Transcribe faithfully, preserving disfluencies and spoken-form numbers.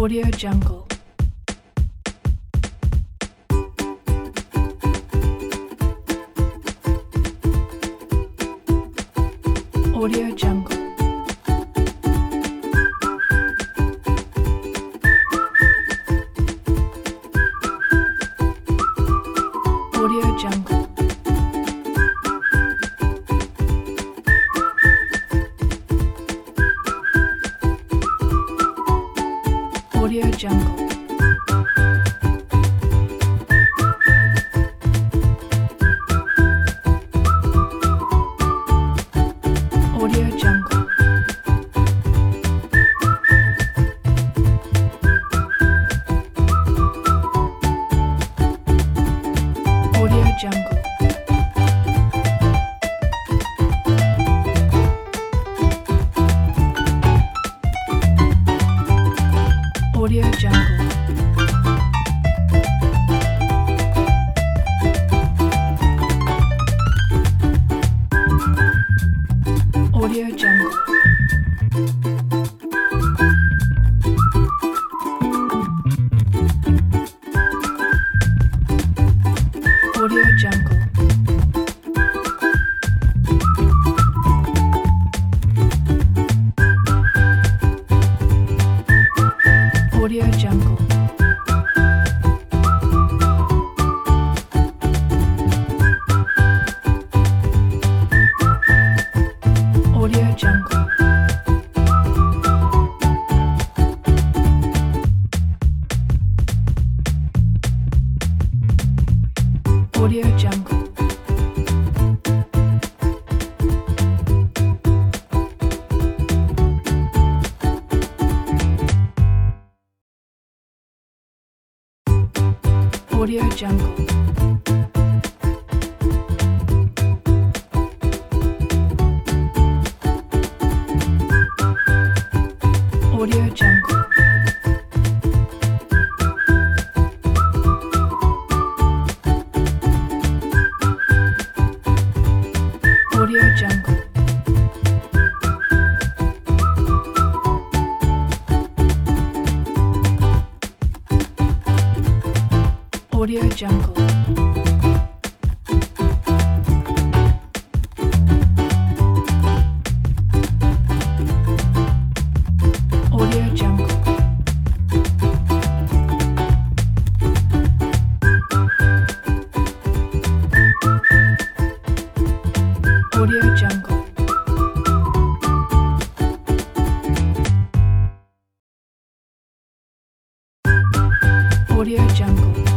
Audio Jungle. Audio Jungle. Audio Jungle. Audio Jungle. Audio Jungle. Audio Jungle. Audio Jungle. Audio Jungle. Audio Jungle. Audio Jungle. Audio Jungle. Audio Jungle. Audio Jungle. Audio Jungle. Audio Jungle. Audio Jungle. Audio Jungle. Audio Jungle. Audio Jungle.